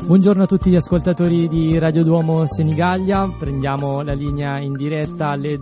Buongiorno a tutti gli ascoltatori di Radio Duomo Senigallia, prendiamo la linea in diretta alle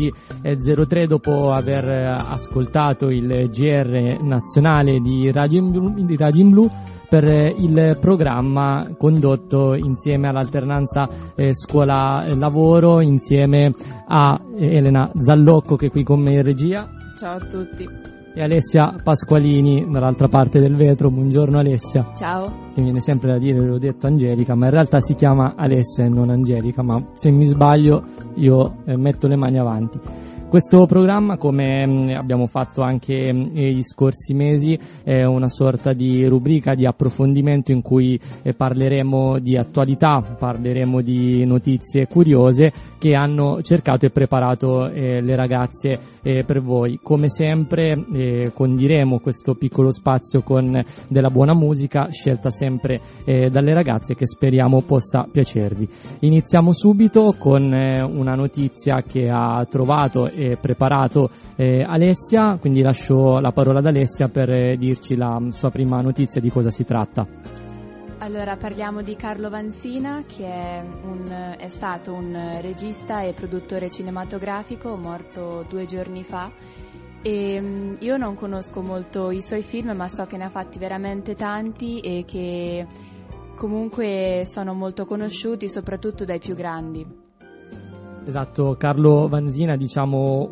12.03 dopo aver ascoltato il GR nazionale di Radio in Blu per il programma condotto insieme all'alternanza scuola-lavoro, insieme a Elena Zallocco che è qui con me in regia. Ciao a tutti. E Alessia Pasqualini dall'altra parte del vetro. Buongiorno Alessia. Ciao. Mi viene sempre da dire, l'ho detto Angelica, ma in realtà si chiama Alessia e non Angelica, ma se mi sbaglio io metto le mani avanti. Questo programma, come abbiamo fatto anche gli scorsi mesi, è una sorta di rubrica di approfondimento in cui parleremo di attualità, parleremo di notizie curiose che hanno cercato e preparato le ragazze per voi. Come sempre condiremo questo piccolo spazio con della buona musica scelta sempre dalle ragazze che speriamo possa piacervi. Iniziamo subito con una notizia che ha trovato e preparato Alessia, quindi lascio la parola ad Alessia per dirci la sua prima notizia, di cosa si tratta. Allora parliamo di Carlo Vanzina, che è stato un regista e produttore cinematografico morto 2 giorni fa. E io non conosco molto i suoi film, ma so che ne ha fatti veramente tanti e che comunque sono molto conosciuti soprattutto dai più grandi. Esatto, Carlo Vanzina, diciamo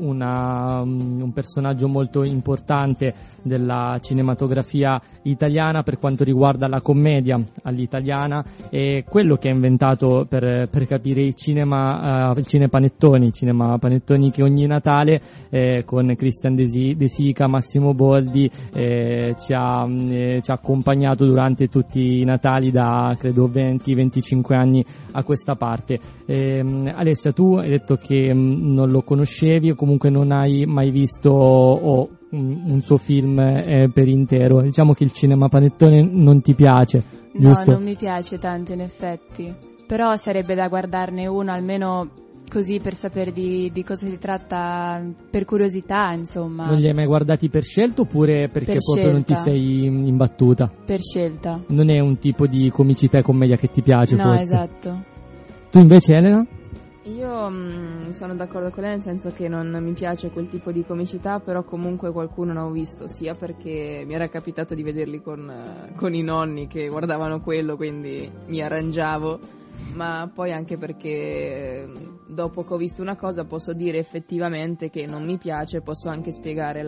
un personaggio molto importante della cinematografia italiana per quanto riguarda la commedia all'italiana, e quello che ha inventato per capire il cinepanettoni che ogni Natale con Christian De Sica, Massimo Boldi ci ha accompagnato durante tutti i Natali da credo 20-25 anni a questa parte. Alessia, tu hai detto che non lo conoscevi o comunque non hai mai visto un suo film per intero. Diciamo che il cinema panettone non ti piace, giusto? No, non mi piace tanto in effetti, però sarebbe da guardarne uno almeno così per sapere di cosa si tratta, per curiosità, insomma. Non li hai mai guardati per scelta oppure perché per proprio scelta. Non ti sei imbattuta? Per scelta. Non è un tipo di comicità e commedia che ti piace, no, forse? Esatto. Tu invece, Elena? Io sono d'accordo con lei, nel senso che non mi piace quel tipo di comicità, però comunque qualcuno ne ho visto, sia perché mi era capitato di vederli con i nonni che guardavano quello, quindi mi arrangiavo, ma poi anche perché dopo che ho visto una cosa posso dire effettivamente che non mi piace, posso anche spiegare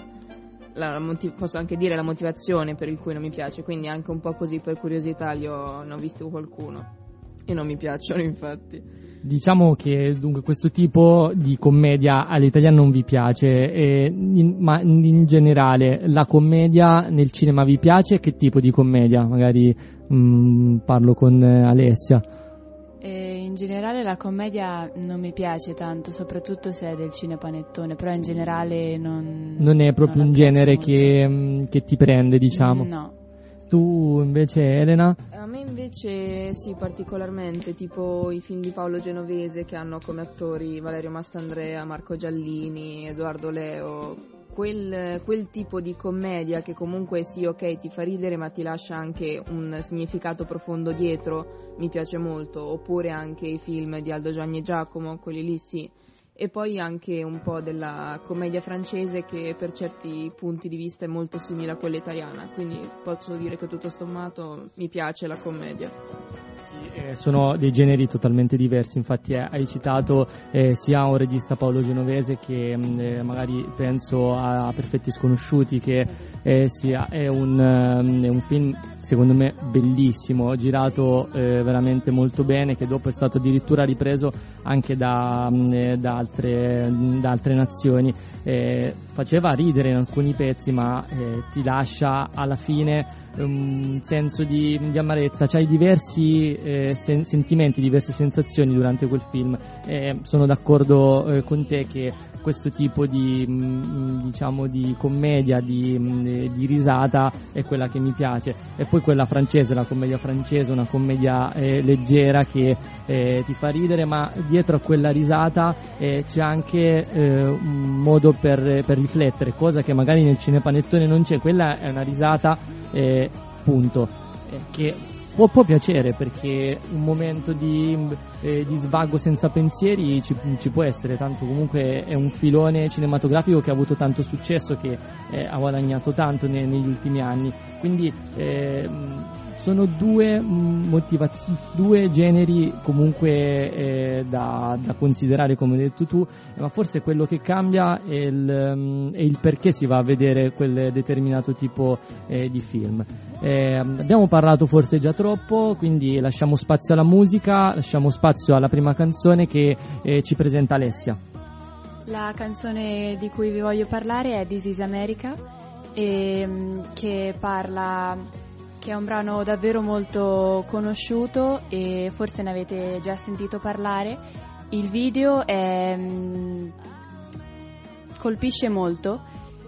posso anche dire la motivazione per il cui non mi piace, quindi anche un po' così per curiosità ne ho visto qualcuno e non mi piacciono, infatti. Diciamo che dunque questo tipo di commedia all'italiana non vi piace, ma in generale la commedia nel cinema vi piace? Che tipo di commedia? Magari parlo con Alessia. In generale la commedia non mi piace tanto, soprattutto se è del cinepanettone, però in generale non è proprio un genere che ti prende, diciamo. No. Tu invece, Elena? A me invece sì, particolarmente, tipo i film di Paolo Genovese che hanno come attori Valerio Mastandrea, Marco Giallini, Edoardo Leo, quel tipo di commedia che comunque sì, ok, ti fa ridere ma ti lascia anche un significato profondo dietro, mi piace molto. Oppure anche i film di Aldo Gianni e Giacomo, quelli lì sì. E poi anche un po' della commedia francese che per certi punti di vista è molto simile a quella italiana, quindi posso dire che tutto sommato mi piace la commedia. Sì, sono dei generi totalmente diversi, infatti hai citato sia un regista Paolo Genovese che magari penso a Perfetti Sconosciuti, che è un film secondo me bellissimo, girato veramente molto bene, che dopo è stato addirittura ripreso anche da altre nazioni. Faceva ridere in alcuni pezzi, ma ti lascia alla fine un senso di amarezza, c'hai diversi sentimenti, diverse sensazioni durante quel film. Sono d'accordo con te che questo tipo di commedia, di risata è quella che mi piace. E poi quella francese, la commedia francese, una commedia leggera che ti fa ridere, ma dietro a quella risata c'è anche un modo per riflettere, cosa che magari nel cinepanettone non c'è. Quella è una risata punto, che può piacere, perché un momento di svago senza pensieri ci può essere, tanto comunque è un filone cinematografico che ha avuto tanto successo, che ha guadagnato tanto negli ultimi anni, quindi sono due generi comunque da considerare, come hai detto tu, ma forse quello che cambia è il perché si va a vedere quel determinato tipo di film. Abbiamo parlato forse già troppo, quindi lasciamo spazio alla musica, lasciamo spazio alla prima canzone che ci presenta Alessia. La canzone di cui vi voglio parlare è This Is America, che è un brano davvero molto conosciuto e forse ne avete già sentito parlare. Il video colpisce molto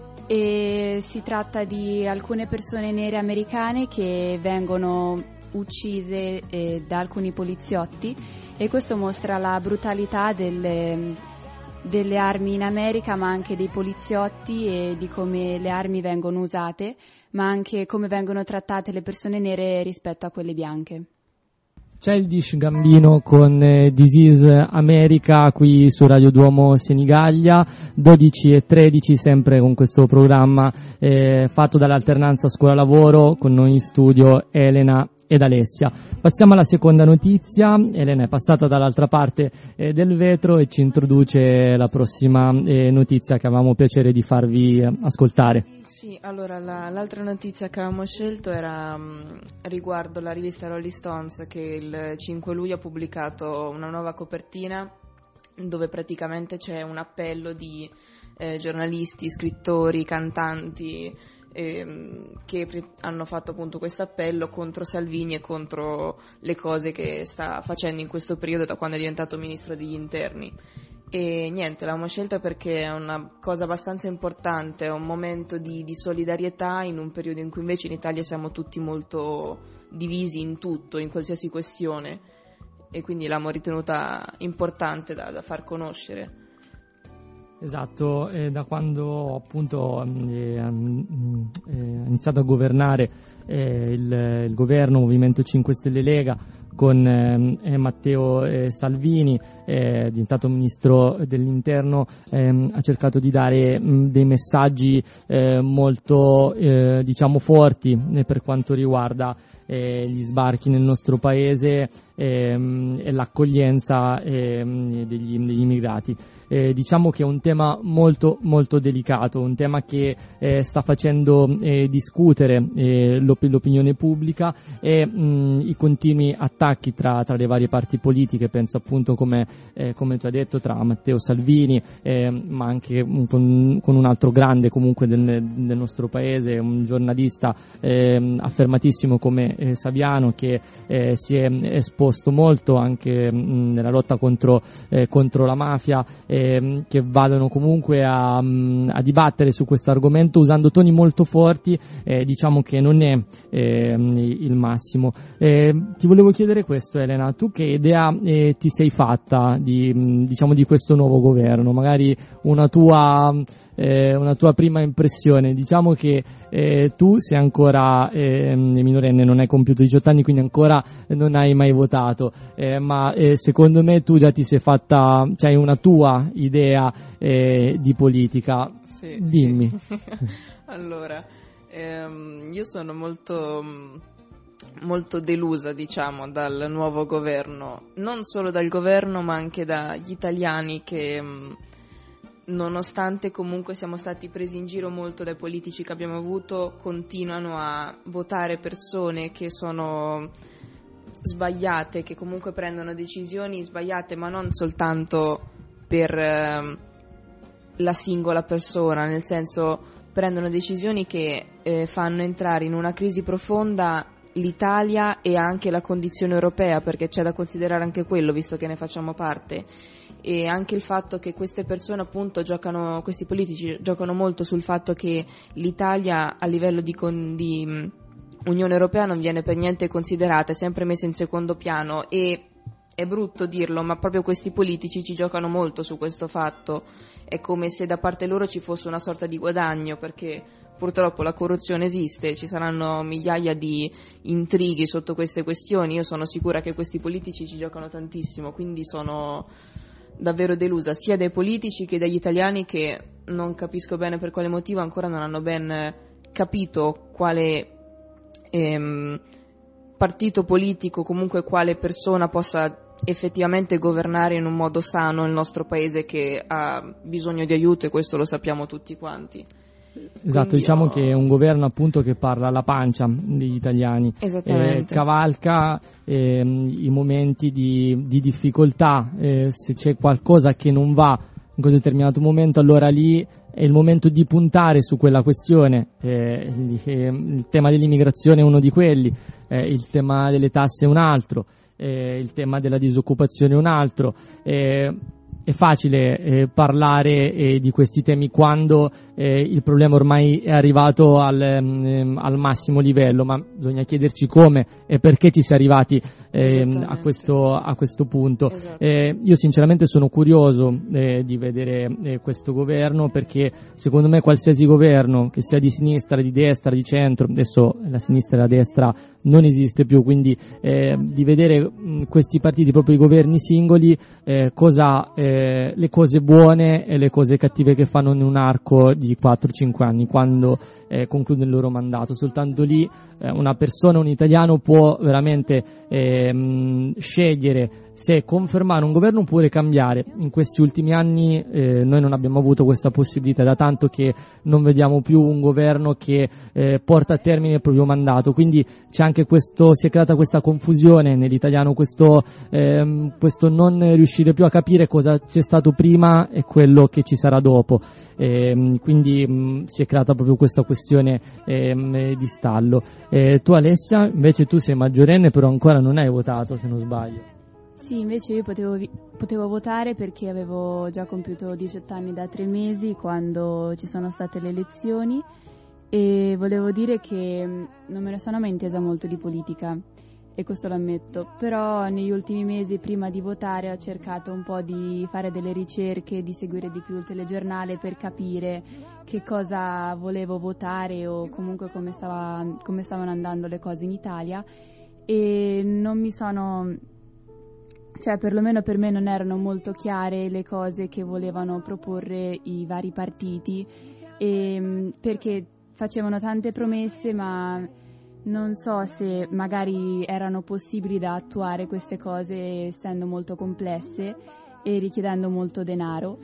e si tratta di alcune persone nere americane che vengono uccise da alcuni poliziotti, e questo mostra la brutalità delle armi in America, ma anche dei poliziotti e di come le armi vengono usate, ma anche come vengono trattate le persone nere rispetto a quelle bianche. Childish Gambino con This Is America qui su Radio Duomo Senigallia, 12:13, sempre con questo programma fatto dall'alternanza scuola-lavoro, con noi in studio Elena ed Alessia. Passiamo alla seconda notizia. Elena è passata dall'altra parte del vetro e ci introduce la prossima notizia che avevamo piacere di farvi ascoltare. Sì, allora l'altra notizia che avevamo scelto era riguardo la rivista Rolling Stones, che il 5 luglio ha pubblicato una nuova copertina dove praticamente c'è un appello di giornalisti, scrittori, cantanti che hanno fatto appunto questo appello contro Salvini e contro le cose che sta facendo in questo periodo da quando è diventato ministro degli interni. E niente, l'abbiamo scelta perché è una cosa abbastanza importante, è un momento di solidarietà in un periodo in cui invece in Italia siamo tutti molto divisi in tutto, in qualsiasi questione, e quindi l'abbiamo ritenuta importante da far conoscere. Esatto, da quando appunto ha iniziato a governare il governo Movimento 5 Stelle Lega con Matteo Salvini, diventato ministro dell'interno, ha cercato di dare dei messaggi molto diciamo forti per quanto riguarda gli sbarchi nel nostro paese e l'accoglienza degli immigrati. Diciamo che è un tema molto molto delicato, un tema che sta facendo discutere l'opinione pubblica e i continui attacchi tra le varie parti politiche. Penso appunto come tu hai detto, tra Matteo Salvini ma anche con un altro grande comunque del nostro paese, un giornalista affermatissimo come Saviano, che si è esposto molto anche nella lotta contro la mafia, che vadono comunque a dibattere su questo argomento usando toni molto forti. Diciamo che non è il massimo. Ti volevo chiedere questo, Elena, tu che idea ti sei fatta di questo nuovo governo? Magari una tua prima impressione. Diciamo che tu sei ancora minorenne, non hai compiuto 18 anni, quindi ancora non hai mai votato, ma secondo me tu già ti sei fatta, c'hai una tua idea di politica. Sì, dimmi. Sì. Allora, io sono molto molto delusa, diciamo, dal nuovo governo, non solo dal governo ma anche dagli italiani che nonostante comunque siamo stati presi in giro molto dai politici che abbiamo avuto, continuano a votare persone che sono sbagliate, che comunque prendono decisioni sbagliate, ma non soltanto per la singola persona, nel senso prendono decisioni che fanno entrare in una crisi profonda l'Italia e anche la condizione europea, perché c'è da considerare anche quello, visto che ne facciamo parte. E anche il fatto che queste persone appunto questi politici giocano molto sul fatto che l'Italia a livello di Unione Europea non viene per niente considerata, è sempre messa in secondo piano, e è brutto dirlo, ma proprio questi politici ci giocano molto su questo fatto. È come se da parte loro ci fosse una sorta di guadagno, perché purtroppo la corruzione esiste, ci saranno migliaia di intrighi sotto queste questioni. Io sono sicura che questi politici ci giocano tantissimo, quindi sono davvero delusa sia dai politici che dagli italiani, che non capisco bene per quale motivo ancora non hanno ben capito quale partito politico, comunque quale persona possa effettivamente governare in un modo sano il nostro paese, che ha bisogno di aiuto, e questo lo sappiamo tutti quanti. Esatto, Quindi diciamo che è un governo appunto che parla alla pancia degli italiani, cavalca i momenti di difficoltà, se c'è qualcosa che non va in questo determinato momento, allora lì è il momento di puntare su quella questione. Il tema dell'immigrazione è uno di quelli, il tema delle tasse è un altro, il tema della disoccupazione è un altro. È facile parlare di questi temi quando il problema ormai è arrivato al massimo livello, ma bisogna chiederci come e perché ci si è arrivati a questo punto. Esatto. Io sinceramente sono curioso di vedere questo governo, perché secondo me qualsiasi governo, che sia di sinistra, di destra, di centro, adesso la sinistra e la destra non esiste più, quindi di vedere questi partiti, proprio i governi singoli, le cose buone e le cose cattive che fanno in un arco di 4-5 anni, quando concludono il loro mandato. Soltanto lì una persona, un italiano, può veramente scegliere se confermare un governo oppure cambiare. In questi ultimi anni noi non abbiamo avuto questa possibilità, da tanto che non vediamo più un governo che porta a termine il proprio mandato, quindi c'è anche si è creata questa confusione nell'italiano, questo non riuscire più a capire cosa c'è stato prima e quello che ci sarà dopo, quindi si è creata proprio questa questione di stallo. Tu Alessia, invece tu sei maggiorenne, però ancora non hai votato, se non sbaglio. Sì, invece io potevo votare, perché avevo già compiuto 18 anni da 3 mesi quando ci sono state le elezioni, e volevo dire che non me ne sono mai intesa molto di politica, e questo lo ammetto, però negli ultimi mesi prima di votare ho cercato un po' di fare delle ricerche, di seguire di più il telegiornale per capire che cosa volevo votare, o comunque come stavano andando le cose in Italia, e non mi sono... cioè perlomeno per me non erano molto chiare le cose che volevano proporre i vari partiti, perché facevano tante promesse, ma non so se magari erano possibili da attuare queste cose, essendo molto complesse e richiedendo molto denaro.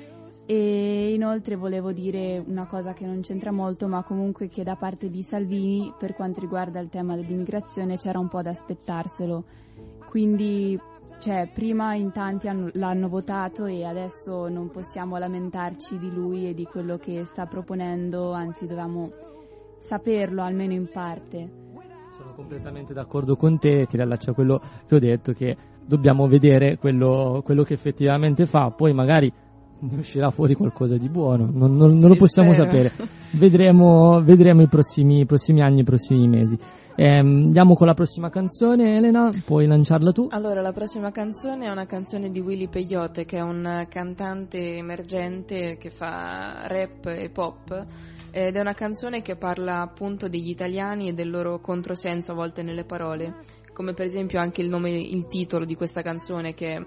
E inoltre volevo dire una cosa che non c'entra molto, ma comunque che da parte di Salvini, per quanto riguarda il tema dell'immigrazione, c'era un po' da aspettarselo, quindi... cioè, prima in tanti l'hanno votato, e adesso non possiamo lamentarci di lui e di quello che sta proponendo, anzi dovevamo saperlo almeno in parte. Sono completamente d'accordo con te, ti riallaccio a quello che ho detto, che dobbiamo vedere quello che effettivamente fa, poi magari uscirà fuori qualcosa di buono, non lo possiamo sapere. Vedremo i prossimi anni, i prossimi mesi. Andiamo con la prossima canzone. Elena, puoi lanciarla tu? Allora, la prossima canzone è una canzone di Willy Peyote, che è un cantante emergente che fa rap e pop, ed è una canzone che parla appunto degli italiani e del loro controsenso a volte nelle parole, come per esempio anche il titolo di questa canzone, che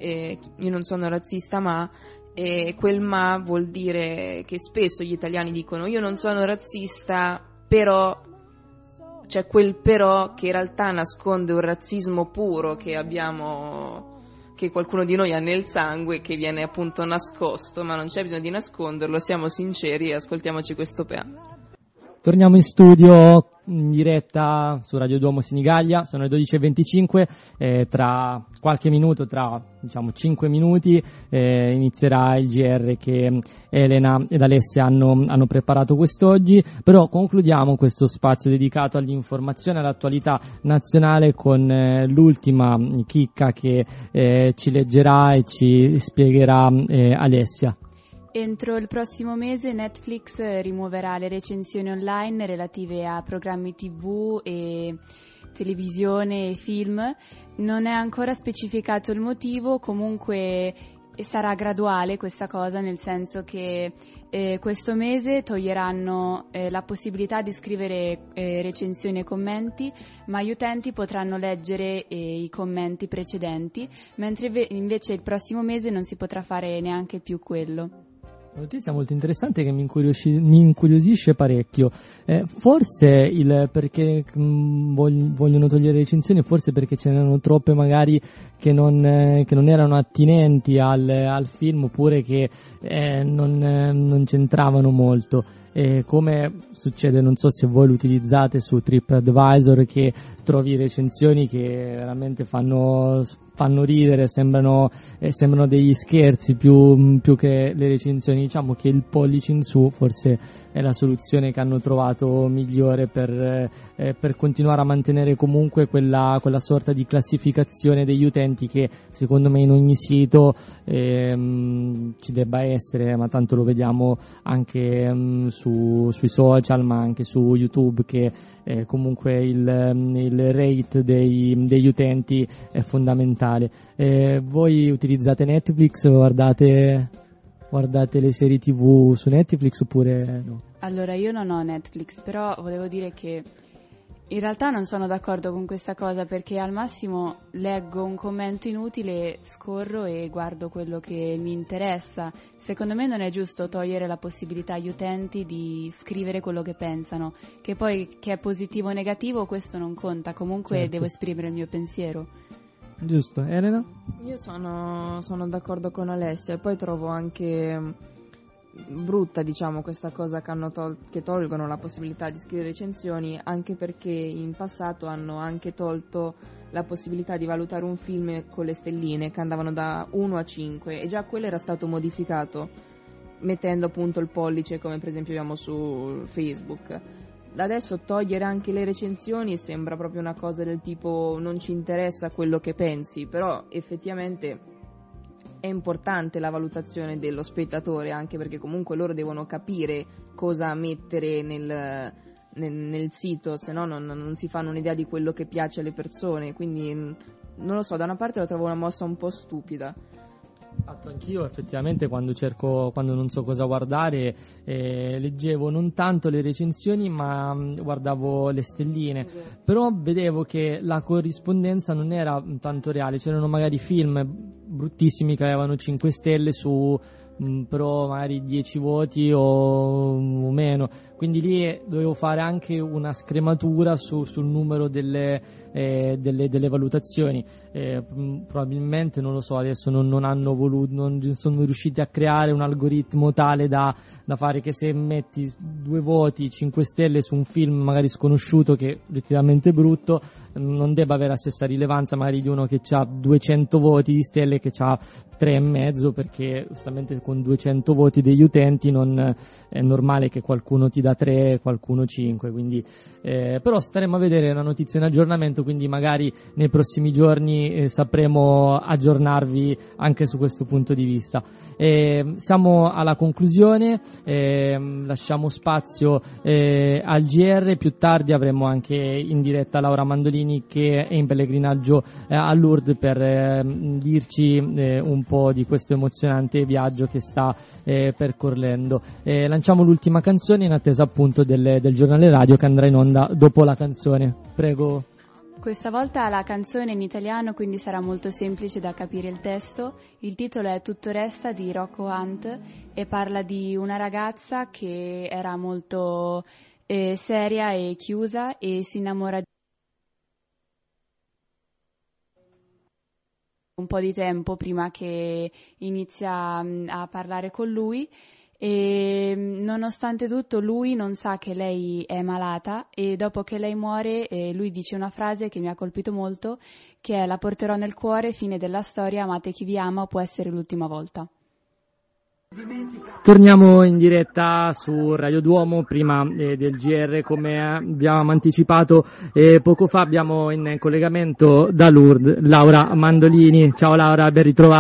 io non sono razzista, ma... e quel ma vuol dire che spesso gli italiani dicono io non sono razzista, però c'è quel però che in realtà nasconde un razzismo puro che abbiamo, che qualcuno di noi ha nel sangue, che viene appunto nascosto, ma non c'è bisogno di nasconderlo, siamo sinceri e ascoltiamoci questo Torniamo in studio in diretta su Radio Duomo Senigallia, sono le 12:25, tra qualche minuto, tra 5 minuti, inizierà il GR che Elena ed Alessia hanno preparato quest'oggi, però concludiamo questo spazio dedicato all'informazione e all'attualità nazionale con l'ultima chicca che ci leggerà e ci spiegherà Alessia. Entro il prossimo mese Netflix rimuoverà le recensioni online relative a programmi TV e televisione e film. Non è ancora specificato il motivo, comunque sarà graduale questa cosa, nel senso che questo mese toglieranno la possibilità di scrivere recensioni e commenti, ma gli utenti potranno leggere i commenti precedenti, mentre invece il prossimo mese non si potrà fare neanche più quello. Notizia molto interessante che mi incuriosisce parecchio. Forse perché vogliono togliere le recensioni, forse perché ce n'erano troppe magari che non erano attinenti al film, oppure che non c'entravano molto. Come succede, non so se voi lo utilizzate su TripAdvisor, che trovi recensioni che veramente fanno ridere, sembrano degli scherzi più che le recensioni. Diciamo che il pollice in su forse è la soluzione che hanno trovato migliore per continuare a mantenere comunque quella sorta di classificazione degli utenti che secondo me in ogni sito ci debba essere, ma tanto lo vediamo anche sui social, ma anche su YouTube, che comunque il rate degli utenti è fondamentale. Voi utilizzate Netflix, guardate le serie TV su Netflix oppure no? Allora, io non ho Netflix, però volevo dire che in realtà non sono d'accordo con questa cosa, perché al massimo leggo un commento inutile, scorro e guardo quello che mi interessa. Secondo me non è giusto togliere la possibilità agli utenti di scrivere quello che pensano, che poi che è positivo o negativo questo non conta, comunque certo. Devo esprimere il mio pensiero. Giusto, Elena? Io sono d'accordo con Alessia, e poi trovo anche brutta, diciamo, questa cosa che tolgono la possibilità di scrivere recensioni, anche perché in passato hanno anche tolto la possibilità di valutare un film con le stelline, che andavano da 1 a 5, e già quello era stato modificato mettendo appunto il pollice, come per esempio abbiamo su Facebook. Adesso togliere anche le recensioni sembra proprio una cosa del tipo non ci interessa quello che pensi, però effettivamente è importante la valutazione dello spettatore, anche perché comunque loro devono capire cosa mettere nel sito, se no non si fanno un'idea di quello che piace alle persone, quindi non lo so, da una parte la trovo una mossa un po' stupida. Fatto anch'io effettivamente quando non so cosa guardare, leggevo non tanto le recensioni ma guardavo le stelline, però vedevo che la corrispondenza non era tanto reale, c'erano magari film bruttissimi che avevano 5 stelle su però magari 10 voti o meno, quindi lì dovevo fare anche una scrematura sul numero delle valutazioni. Probabilmente, non lo so, adesso non hanno voluto, non sono riusciti a creare un algoritmo tale da fare che se metti 2 voti 5 stelle su un film magari sconosciuto che oggettivamente è brutto, non debba avere la stessa rilevanza magari di uno che ha 200 voti di stelle che ha 3,5, perché giustamente con 200 voti degli utenti non è normale che qualcuno ti dà 3, qualcuno 5, quindi però staremo a vedere la notizia in aggiornamento, quindi magari nei prossimi giorni sapremo aggiornarvi anche su questo punto di vista. Siamo alla conclusione, lasciamo spazio al GR, più tardi avremo anche in diretta Laura Mandolini che è in pellegrinaggio a Lourdes per dirci un po' di questo emozionante viaggio che sta percorrendo. Lanciamo l'ultima canzone in attesa appunto del giornale radio che andrà in onda dopo la canzone. Prego. Questa volta la canzone è in italiano, quindi sarà molto semplice da capire il testo. Il titolo è Tutto resta di Rocco Hunt e parla di una ragazza che era molto seria e chiusa e si innamora di un po' di tempo prima che inizia a parlare con lui. E nonostante tutto lui non sa che lei è malata e dopo che lei muore lui dice una frase che mi ha colpito molto, che è: la porterò nel cuore, fine della storia, amate chi vi ama, può essere l'ultima volta. Torniamo in diretta su Radio Duomo prima del GR, come abbiamo anticipato poco fa. Abbiamo in collegamento da Lourdes Laura Mandolini. Ciao Laura, ben ritrovata.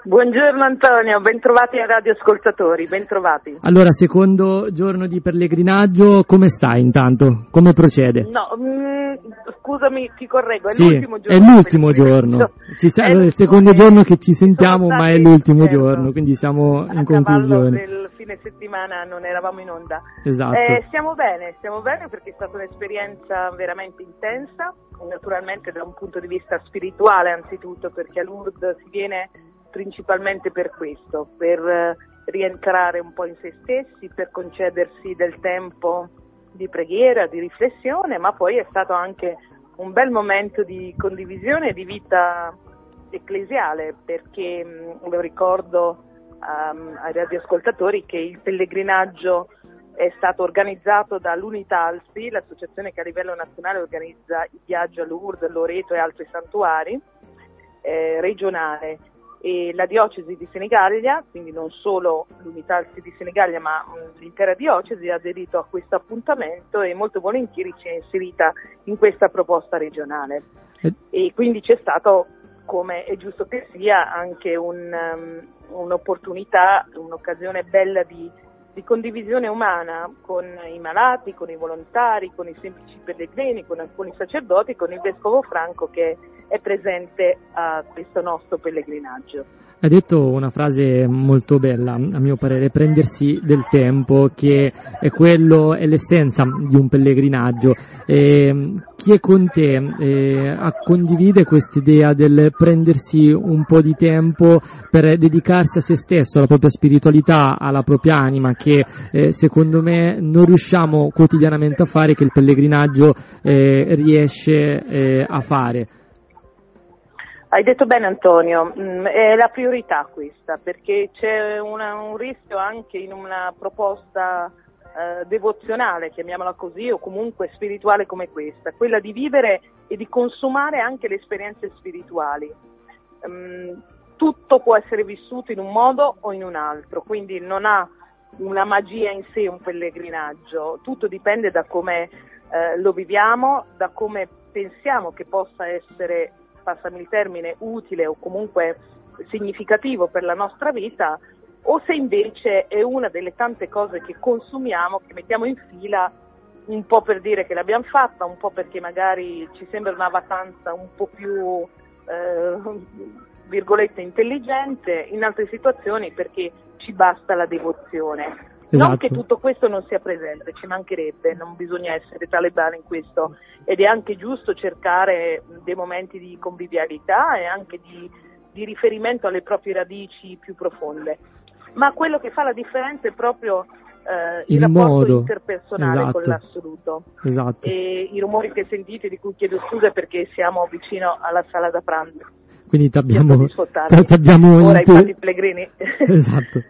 Buongiorno Antonio, bentrovati ai radioascoltatori, bentrovati. Allora, secondo giorno di pellegrinaggio, come stai intanto? Come procede? No, scusami, ti correggo, è sì, l'ultimo giorno. È l'ultimo giorno. Allora, è il secondo giorno che ci sentiamo, ma è l'ultimo giorno, quindi siamo in conclusione. Del fine settimana non eravamo in onda. Esatto. Stiamo bene perché è stata un'esperienza veramente intensa, naturalmente da un punto di vista spirituale anzitutto, perché a Lourdes si viene principalmente per questo, per rientrare un po' in se stessi, per concedersi del tempo di preghiera, di riflessione, ma poi è stato anche un bel momento di condivisione di vita ecclesiale, perché lo ricordo ai radioascoltatori che il pellegrinaggio è stato organizzato dall'Unitalsi, l'associazione che a livello nazionale organizza i viaggi a Lourdes, Loreto e altri santuari, regionale. E la diocesi di Senigallia, quindi non solo l'Unitalsi di Senigallia ma l'intera diocesi, ha aderito a questo appuntamento e molto volentieri ci è inserita in questa proposta regionale. E quindi c'è stato, come è giusto che sia, anche un'opportunità, un'occasione bella di condivisione umana con i malati, con i volontari, con i semplici pellegrini, con alcuni sacerdoti, con il Vescovo Franco che è presente a questo nostro pellegrinaggio. Hai detto una frase molto bella, a mio parere, prendersi del tempo, che è l'essenza di un pellegrinaggio. Chi è con te condivide quest'idea del prendersi un po' di tempo per dedicarsi a se stesso, alla propria spiritualità, alla propria anima, che secondo me non riusciamo quotidianamente a fare, che il pellegrinaggio riesce a fare? Hai detto bene Antonio, è la priorità questa, perché c'è un rischio anche in una proposta devozionale, chiamiamola così, o comunque spirituale come questa, quella di vivere e di consumare anche le esperienze spirituali. Tutto può essere vissuto in un modo o in un altro, quindi non ha una magia in sé un pellegrinaggio, tutto dipende da come lo viviamo, da come pensiamo che possa essere, passami il termine, utile o comunque significativo per la nostra vita, o se invece è una delle tante cose che consumiamo, che mettiamo in fila un po' per dire che l'abbiamo fatta, un po' perché magari ci sembra una vacanza un po' più virgolette intelligente, in altre situazioni perché ci basta la devozione. Esatto. Non che tutto questo non sia presente, ci mancherebbe, non bisogna essere talebani in questo, ed è anche giusto cercare dei momenti di convivialità e anche di riferimento alle proprie radici più profonde. Ma quello che fa la differenza è proprio il rapporto modo interpersonale, esatto. Con l'assoluto. Esatto. E i rumori che sentite, di cui chiedo scusa perché siamo vicino alla sala da pranzo. Quindi t'abbiamo ora i pellegrini esatto.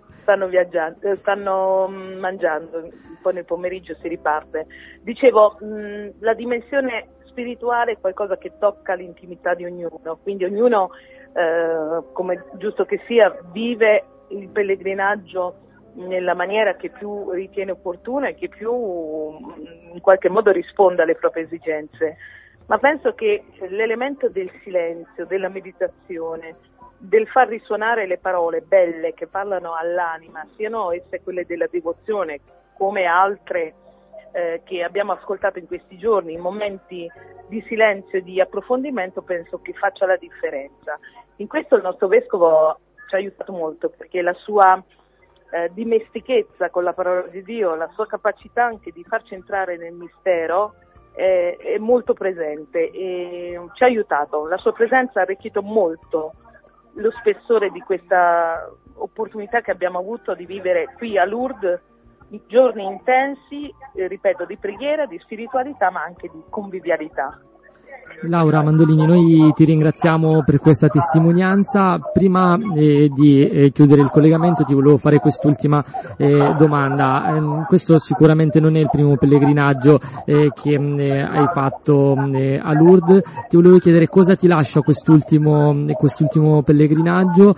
stanno mangiando, poi nel pomeriggio si riparte. Dicevo, la dimensione spirituale è qualcosa che tocca l'intimità di ognuno, quindi ognuno, come giusto che sia, vive il pellegrinaggio nella maniera che più ritiene opportuna e che più in qualche modo risponda alle proprie esigenze. Ma penso che l'elemento del silenzio, della meditazione, del far risuonare le parole belle che parlano all'anima, siano esse quelle della devozione come altre che abbiamo ascoltato in questi giorni, in momenti di silenzio e di approfondimento, penso che faccia la differenza. In questo il nostro Vescovo ci ha aiutato molto, perché la sua dimestichezza con la parola di Dio, la sua capacità anche di farci entrare nel mistero è molto presente e ci ha aiutato. La sua presenza ha arricchito molto lo spessore di questa opportunità che abbiamo avuto di vivere qui a Lourdes giorni intensi, ripeto, di preghiera, di spiritualità, ma anche di convivialità. Laura Mandolini, noi ti ringraziamo per questa testimonianza. Prima di chiudere il collegamento ti volevo fare quest'ultima domanda. Questo sicuramente non è il primo pellegrinaggio che hai fatto a Lourdes. Ti volevo chiedere cosa ti lascia quest'ultimo pellegrinaggio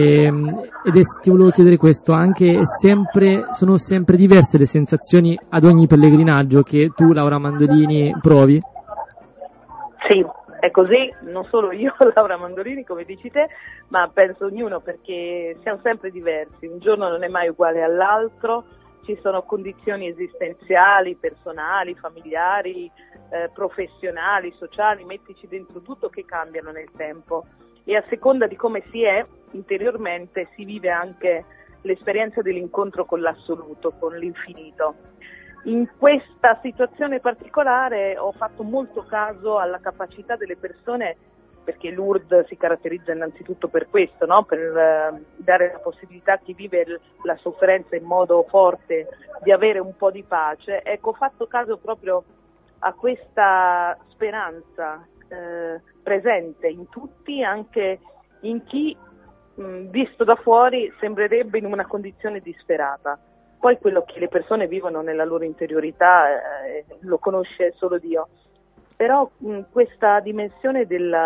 ti volevo chiedere questo anche, sono sempre diverse le sensazioni ad ogni pellegrinaggio che tu, Laura Mandolini, provi? Sì, È così, non solo io, Laura Mandolini, come dici te, ma penso ognuno, perché siamo sempre diversi, un giorno non è mai uguale all'altro, ci sono condizioni esistenziali, personali, familiari, professionali, sociali, mettici dentro tutto, che cambiano nel tempo, e a seconda di come si è interiormente si vive anche l'esperienza dell'incontro con l'assoluto, con l'infinito. In questa situazione particolare ho fatto molto caso alla capacità delle persone, perché Lourdes si caratterizza innanzitutto per questo, no? Per dare la possibilità a chi vive la sofferenza in modo forte di avere un po' di pace. Ecco, ho fatto caso proprio a questa speranza presente in tutti, anche in chi visto da fuori sembrerebbe in una condizione disperata. Poi quello che le persone vivono nella loro interiorità lo conosce solo Dio. Però questa dimensione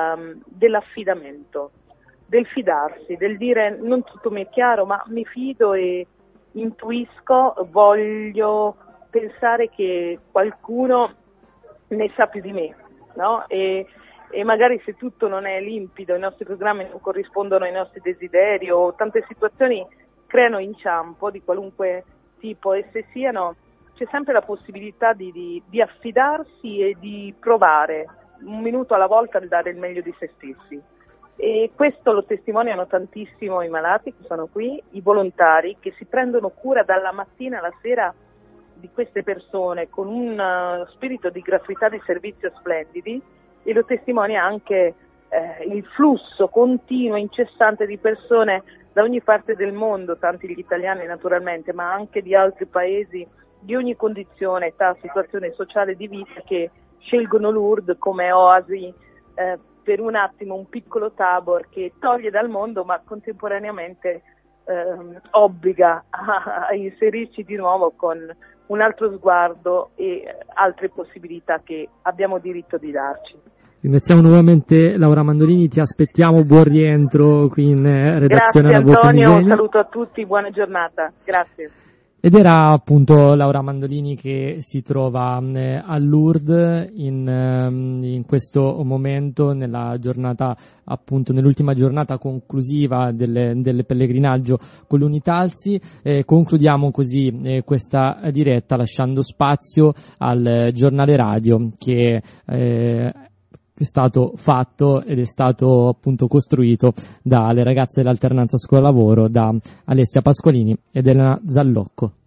dell'affidamento, del fidarsi, del dire non tutto mi è chiaro, ma mi fido e intuisco, voglio pensare che qualcuno ne sa più di me, no? E magari se tutto non è limpido, i nostri programmi non corrispondono ai nostri desideri, o tante situazioni creano inciampo di qualunque tipo esse siano, c'è sempre la possibilità di affidarsi e di provare un minuto alla volta a dare il meglio di se stessi. E questo lo testimoniano tantissimo i malati che sono qui, i volontari che si prendono cura dalla mattina alla sera di queste persone con un spirito di gratuità di servizio splendidi, e lo testimonia anche il flusso continuo, incessante di persone da ogni parte del mondo, tanti gli italiani naturalmente, ma anche di altri paesi, di ogni condizione, età, situazione sociale di vita, che scelgono Lourdes come oasi per un attimo, un piccolo tabor che toglie dal mondo ma contemporaneamente obbliga a inserirci di nuovo con un altro sguardo e altre possibilità che abbiamo diritto di darci. Ringraziamo nuovamente Laura Mandolini, ti aspettiamo, buon rientro qui in redazione alla Voce Antonio, Misegna. un saluto a tutti, buona giornata, grazie. Ed era appunto Laura Mandolini che si trova a Lourdes in questo momento, nella giornata, appunto nell'ultima giornata conclusiva del pellegrinaggio con l'Unitalsi. Concludiamo così questa diretta lasciando spazio al giornale radio che è stato fatto ed è stato appunto costruito dalle ragazze dell'alternanza scuola-lavoro, da Alessia Pasqualini ed Elena Zallocco.